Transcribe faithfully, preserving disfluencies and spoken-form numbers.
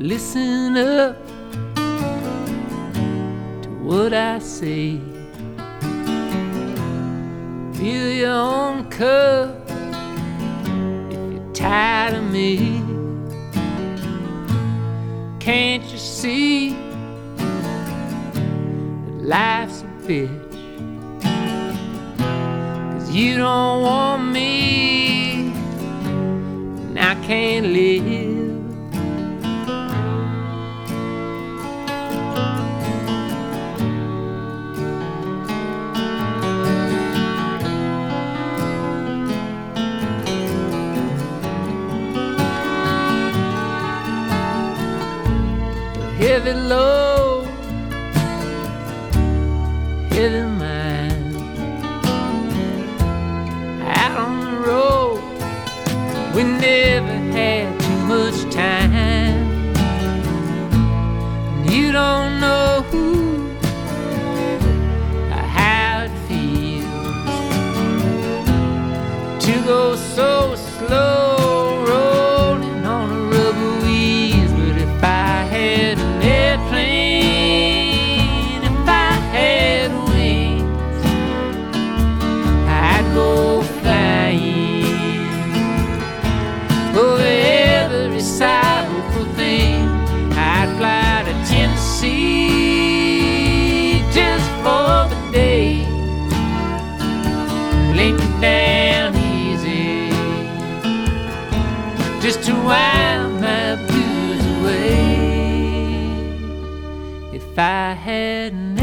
listen up to what I say. Fill your own cup if you're tired of me. Can't you see that life's a bitch? 'Cause you don't want me and I can't live. Heavy load, heavy mind. Out on the road, we never had too much time. And you don't know who or how it feels to go so slow, rolling on a rubber wheels. But if I had airplane, if I had wings, I'd go flying over every sidewalk thing. I'd fly to Tennessee just for the day, lay me down easy, just to wind my blues away. If I had an